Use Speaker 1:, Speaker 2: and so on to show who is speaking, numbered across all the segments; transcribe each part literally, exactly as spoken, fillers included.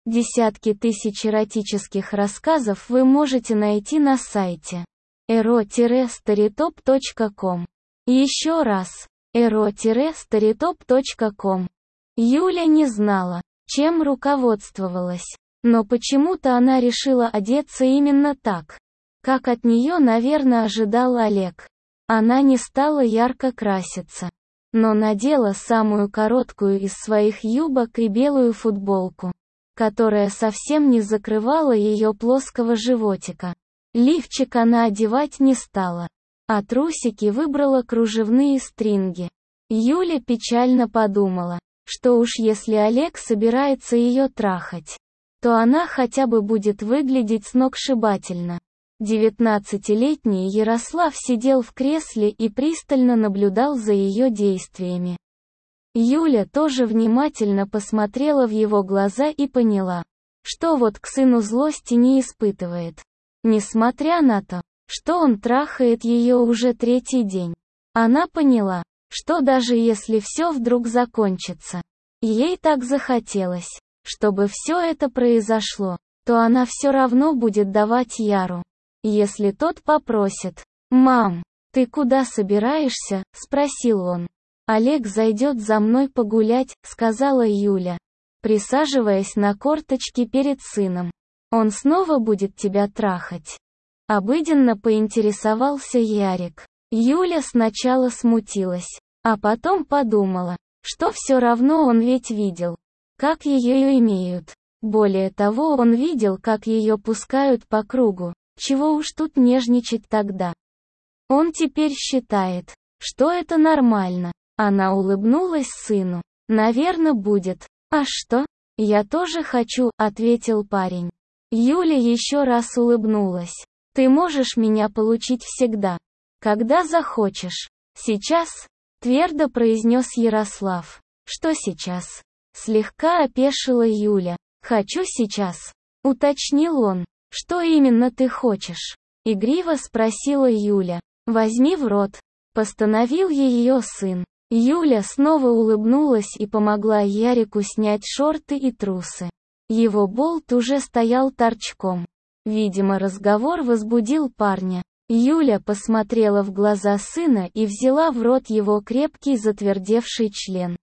Speaker 1: Десятки тысяч эротических рассказов вы можете найти на сайте эро старитоп точка ком. Еще раз, эро старитоп точка ком. Юля не знала, чем руководствовалась, но почему-то она решила одеться именно так, как от нее, наверное, ожидал Олег. Она не стала ярко краситься, но надела самую короткую из своих юбок и белую футболку, которая совсем не закрывала ее плоского животика. Лифчик она одевать не стала, а трусики выбрала кружевные стринги. Юля печально подумала, что уж если Олег собирается ее трахать, то она хотя бы будет выглядеть сногсшибательно. Девятнадцатилетний Ярослав сидел в кресле и пристально наблюдал за ее действиями. Юля тоже внимательно посмотрела в его глаза и поняла, что вот к сыну злости не испытывает. Несмотря на то, что он трахает ее уже третий день. Она поняла, что даже если все вдруг закончится, ей так захотелось, чтобы все это произошло, то она все равно будет давать Яру, если тот попросит. «Мам, ты куда собираешься?» – спросил он. «Олег зайдет за мной погулять», – сказала Юля, присаживаясь на корточки перед сыном. «Он снова будет тебя трахать?» Обыденно поинтересовался Ярик. Юля сначала смутилась, а потом подумала, что все равно он ведь видел, как ее имеют. Более того, он видел, как ее пускают по кругу, чего уж тут нежничать тогда. Он теперь считает, что это нормально. Она улыбнулась сыну. «Наверно, будет». «А что? Я тоже хочу», — ответил парень. Юля еще раз улыбнулась. «Ты можешь меня получить всегда, когда захочешь. Сейчас», — твердо произнес Ярослав. «Что сейчас?» Слегка опешила Юля. «Хочу сейчас», — уточнил он. «Что именно ты хочешь?» Игриво спросила Юля. «Возьми в рот», — постановил ее сын. Юля снова улыбнулась и помогла Ярику снять шорты и трусы. Его болт уже стоял торчком. Видимо, разговор возбудил парня. Юля посмотрела в глаза сына и взяла в рот его крепкий затвердевший член.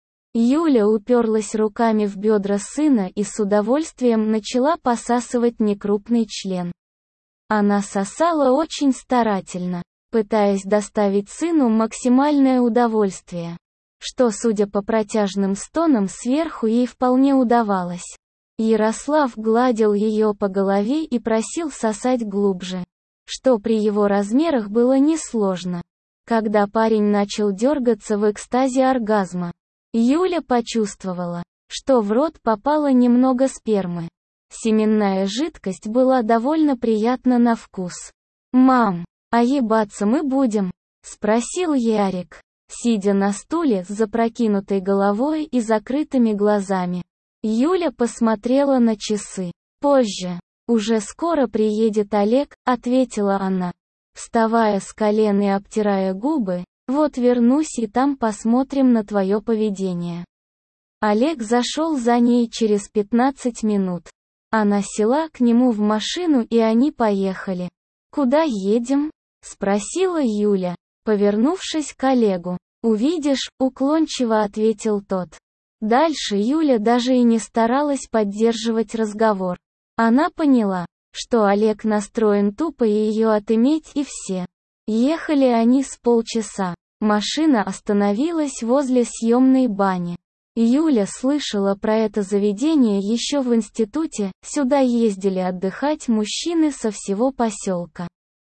Speaker 1: Юля уперлась руками в бедра сына и с удовольствием начала посасывать некрупный член. Она сосала очень старательно, пытаясь доставить сыну максимальное удовольствие, что, судя по протяжным стонам сверху, ей вполне удавалось. Ярослав гладил ее по голове и просил сосать глубже, что при его размерах было несложно. Когда парень начал дергаться в экстазе оргазма, Юля почувствовала, что в рот попало немного спермы. Семенная жидкость была довольно приятна на вкус. «Мам, а ебаться мы будем?» — спросил Ярик, сидя на стуле с запрокинутой головой и закрытыми глазами. Юля посмотрела на часы. «Позже. Уже скоро приедет Олег», — ответила она, вставая с колен и обтирая губы. «Вот вернусь и там посмотрим на твое поведение». Олег зашел за ней через пятнадцать минут. Она села к нему в машину и они поехали. «Куда едем?» — спросила Юля, повернувшись к Олегу. «Увидишь», — уклончиво ответил тот. Дальше Юля даже и не старалась поддерживать разговор. Она поняла, что Олег настроен тупо ее отыметь и все. Ехали они с полчаса. Машина остановилась возле съемной бани. Юля слышала про это заведение еще в институте, сюда ездили отдыхать мужчины со всего поселка.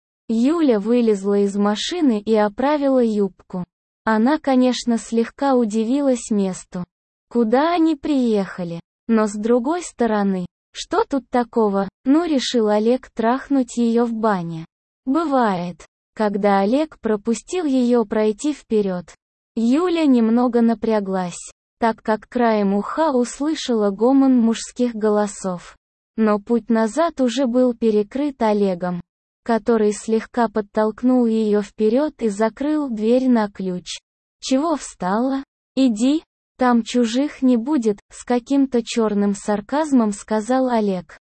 Speaker 1: Юля вылезла из машины и оправила юбку. Она, конечно, слегка удивилась месту, куда они приехали. Но с другой стороны, что тут такого? Ну, решил Олег трахнуть ее в бане. Бывает, когда Олег пропустил ее пройти вперед. Юля немного напряглась, так как краем уха услышала гомон мужских голосов. Но путь назад уже был перекрыт Олегом, который слегка подтолкнул ее вперед и закрыл дверь на ключ. «Чего встала? Иди!» Там чужих не будет, с каким-то черным сарказмом сказал Олег.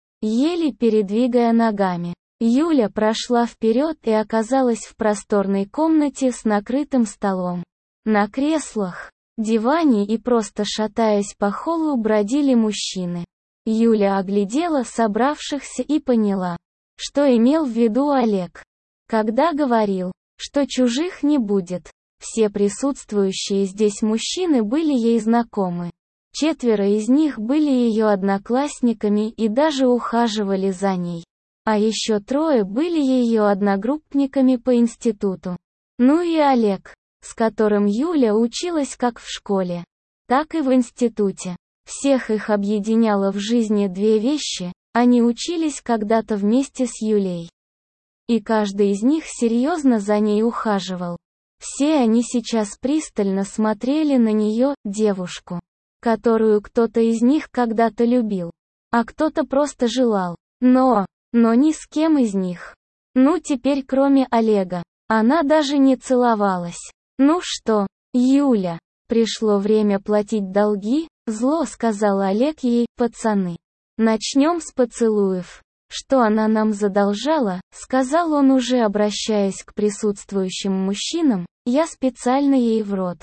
Speaker 1: Еле передвигая ногами, Юля прошла вперед и оказалась в просторной комнате с накрытым столом. На креслах, диване и просто шатаясь по холлу бродили мужчины. Юля оглядела собравшихся и поняла, что имел в виду Олег, когда говорил, что чужих не будет. Все присутствующие здесь мужчины были ей знакомы. Четверо из них были ее одноклассниками и даже ухаживали за ней. А еще трое были ее одногруппниками по институту. Ну и Олег, с которым Юля училась как в школе, так и в институте. Всех их объединяло в жизни две вещи: они учились когда-то вместе с Юлей. И каждый из них серьезно за ней ухаживал. Все они сейчас пристально смотрели на нее, девушку, которую кто-то из них когда-то любил, а кто-то просто желал. Но... Но ни с кем из них. Ну теперь кроме Олега. Она даже не целовалась. Ну что, Юля, пришло время платить долги, зло сказал Олег ей, пацаны. Начнем с поцелуев. Что она нам задолжала, сказал он уже обращаясь к присутствующим мужчинам, я специально ей в рот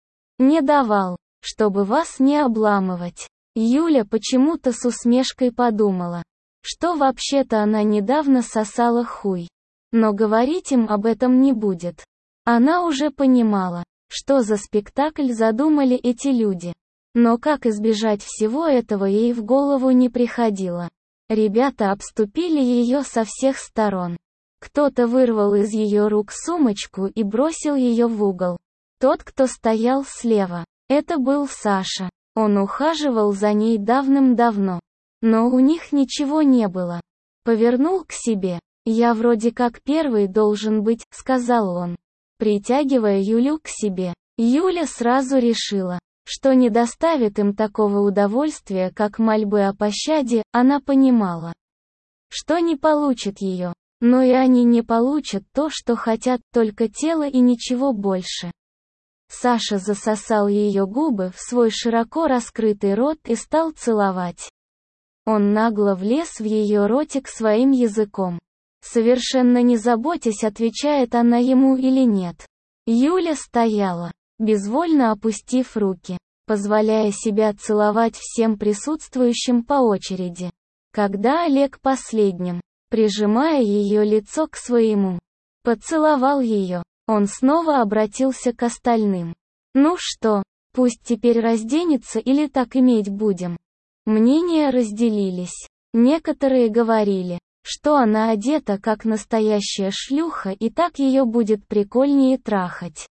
Speaker 1: не давал, чтобы вас не обламывать. Юля почему-то с усмешкой подумала, что вообще-то она недавно сосала хуй. Но говорить им об этом не будет. Она уже понимала, что за спектакль задумали эти люди. Но как избежать всего этого ей в голову не приходило. Ребята обступили ее со всех сторон. Кто-то вырвал из ее рук сумочку и бросил ее в угол. Тот, кто стоял слева, это был Саша. Он ухаживал за ней давным-давно. Но у них ничего не было. Повернул к себе. «Я вроде как первый должен быть», — сказал он, притягивая Юлю к себе. Юля сразу решила, что не доставит им такого удовольствия, как мольбы о пощаде. Она понимала, что не получит ее, но и они не получат то, что хотят, только тело и ничего больше. Саша засосал ее губы в свой широко раскрытый рот и стал целовать. Он нагло влез в ее ротик своим языком, совершенно не заботясь, отвечает она ему или нет. Юля стояла, безвольно опустив руки, позволяя себя целовать всем присутствующим по очереди. Когда Олег последним, прижимая ее лицо к своему, поцеловал ее, он снова обратился к остальным. «Ну что, пусть теперь разденется или так иметь будем?» Мнения разделились. Некоторые говорили, что она одета как настоящая шлюха и так ее будет прикольнее трахать.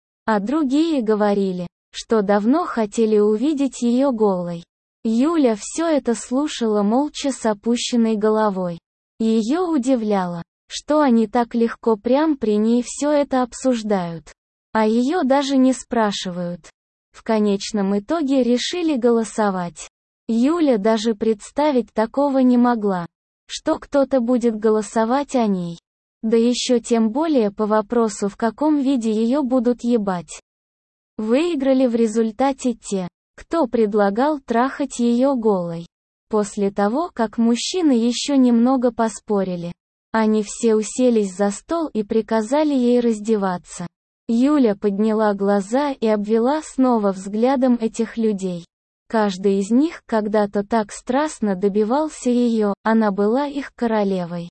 Speaker 1: А другие говорили, что давно хотели увидеть ее голой. Юля все это слушала молча с опущенной головой. Ее удивляло, что они так легко прям при ней все это обсуждают. А ее даже не спрашивают. В конечном итоге решили голосовать. Юля даже представить такого не могла, что кто-то будет голосовать о ней. Да еще тем более по вопросу, в каком виде ее будут ебать. Выиграли в результате те, кто предлагал трахать ее голой. После того, как мужчины еще немного поспорили, они все уселись за стол и приказали ей раздеваться. Юля подняла глаза и обвела снова взглядом этих людей. Каждый из них когда-то так страстно добивался ее, она была их королевой.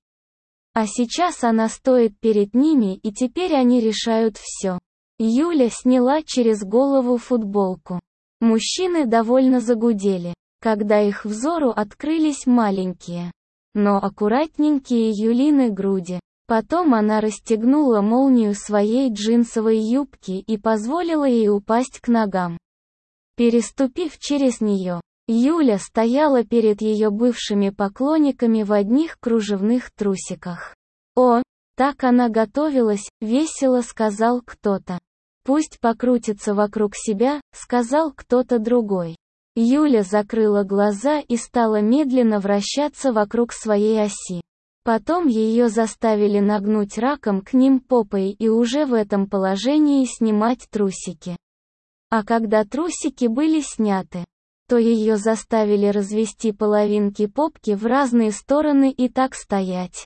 Speaker 1: А сейчас она стоит перед ними, и теперь они решают все. Юля сняла через голову футболку. Мужчины довольно загудели, когда их взору открылись маленькие, но аккуратненькие Юлины груди. Потом она расстегнула молнию своей джинсовой юбки и позволила ей упасть к ногам. Переступив через нее, Юля стояла перед ее бывшими поклонниками в одних кружевных трусиках. «О, так она готовилась», — весело сказал кто-то. «Пусть покрутится вокруг себя», — сказал кто-то другой. Юля закрыла глаза и стала медленно вращаться вокруг своей оси. Потом ее заставили нагнуть раком к ним попой и уже в этом положении снимать трусики. А когда трусики были сняты, то ее заставили развести половинки попки в разные стороны и так стоять.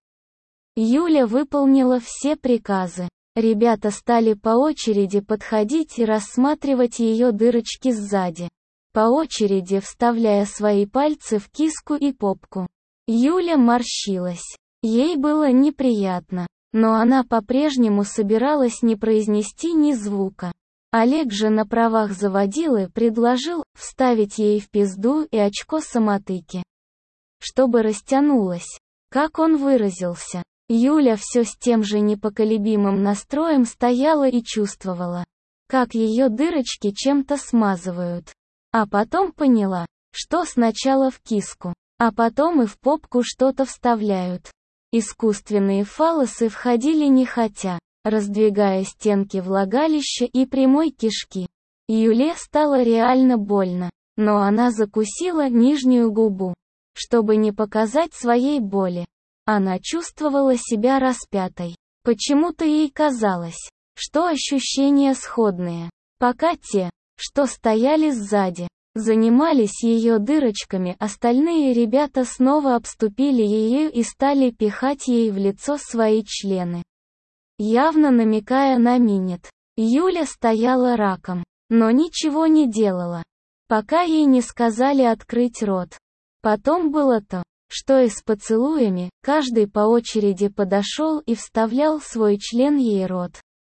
Speaker 1: Юля выполнила все приказы. Ребята стали по очереди подходить и рассматривать ее дырочки сзади, по очереди вставляя свои пальцы в киску и попку. Юля морщилась. Ей было неприятно, но она по-прежнему собиралась не произнести ни звука. Олег же на правах заводилы предложил вставить ей в пизду и очко самотыки, чтобы растянулась. Как он выразился, Юля все с тем же непоколебимым настроем стояла и чувствовала, как ее дырочки чем-то смазывают. А потом поняла, что сначала в киску, а потом и в попку что-то вставляют. Искусственные фаллосы входили нехотя, раздвигая стенки влагалища и прямой кишки. Юле стало реально больно, но она закусила нижнюю губу, чтобы не показать своей боли. Она чувствовала себя распятой. Почему-то ей казалось, что ощущения сходные. Пока те, что стояли сзади, занимались ее дырочками, остальные ребята снова обступили ее и стали пихать ей в лицо свои члены, явно намекая на минет. Юля стояла раком, но ничего не делала, пока ей не сказали открыть рот. Потом было то, что и с поцелуями, каждый по очереди подошел и вставлял свой член ей рот.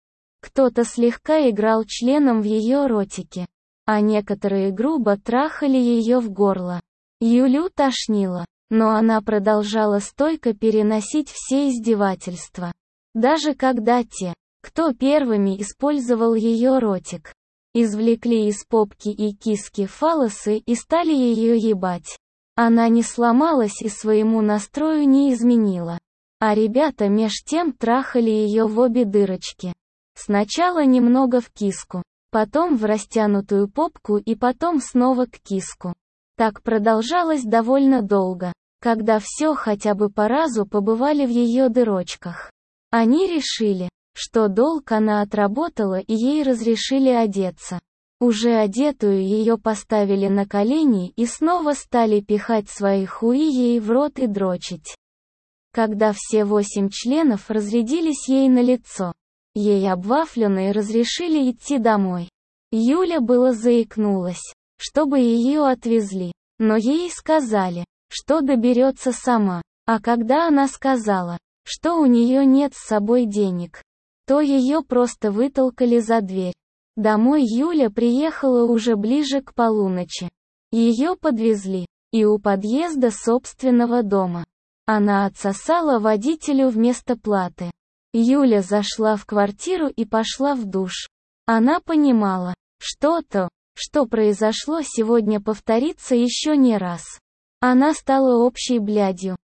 Speaker 1: Кто-то слегка играл членом в ее ротике, а некоторые грубо трахали ее в горло. Юлю тошнило, но она продолжала стойко переносить все издевательства. Даже когда те, кто первыми использовал ее ротик, извлекли из попки и киски фаллосы и стали ее ебать, она не сломалась и своему настрою не изменила. А ребята меж тем трахали ее в обе дырочки. Сначала немного в киску, потом в растянутую попку и потом снова к киску. Так продолжалось довольно долго, когда все хотя бы по разу побывали в ее дырочках. Они решили, что долг она отработала и ей разрешили одеться. Уже одетую ее поставили на колени и снова стали пихать свои хуи ей в рот и дрочить. Когда все восемь членов разрядились ей на лицо, ей обвафленные разрешили идти домой. Юля было заикнулась, чтобы ее отвезли, но ей сказали, что доберется сама. А когда она сказала, что у нее нет с собой денег, то ее просто вытолкали за дверь. Домой Юля приехала уже ближе к полуночи. Ее подвезли, и у подъезда собственного дома она отсосала водителю вместо платы. Юля зашла в квартиру и пошла в душ. Она понимала, что то, что произошло сегодня, повторится еще не раз. Она стала общей блядью.